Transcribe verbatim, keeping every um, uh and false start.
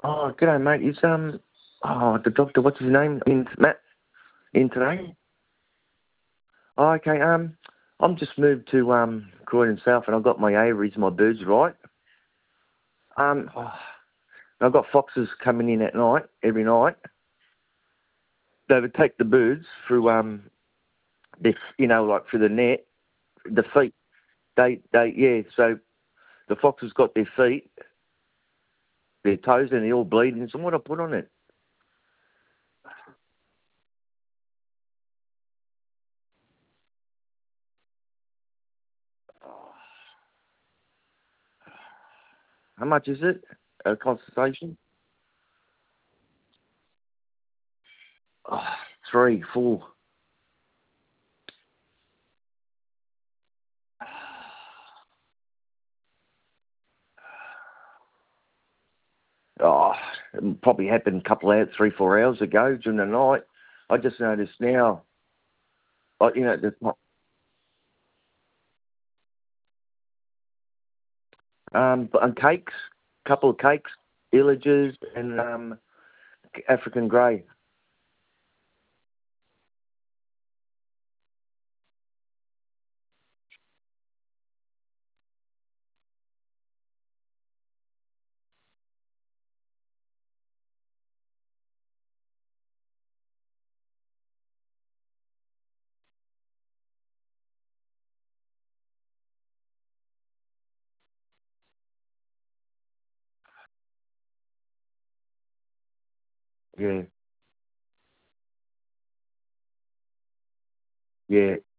Oh, g'day, mate. Is um, oh, the doctor. What's his name? In Matt in today? Oh, okay. Um, I'm just moved to um Croydon South, and I've got my aviaries, my birds right. Um, oh, I've got foxes coming in at night every night. They would take the birds through um, this, you know, like through the net, the feet. They they yeah. So the foxes got their feet, their toes, and they're all bleeding. So what I put on it? How much is it? A consultation? Oh, three, four. Oh, it probably happened a couple of hours, three, four hours ago during the night. I just noticed now, like, you know, there's not, um, and cakes, couple of cakes, villages, and um, African grey. Yeah, yeah.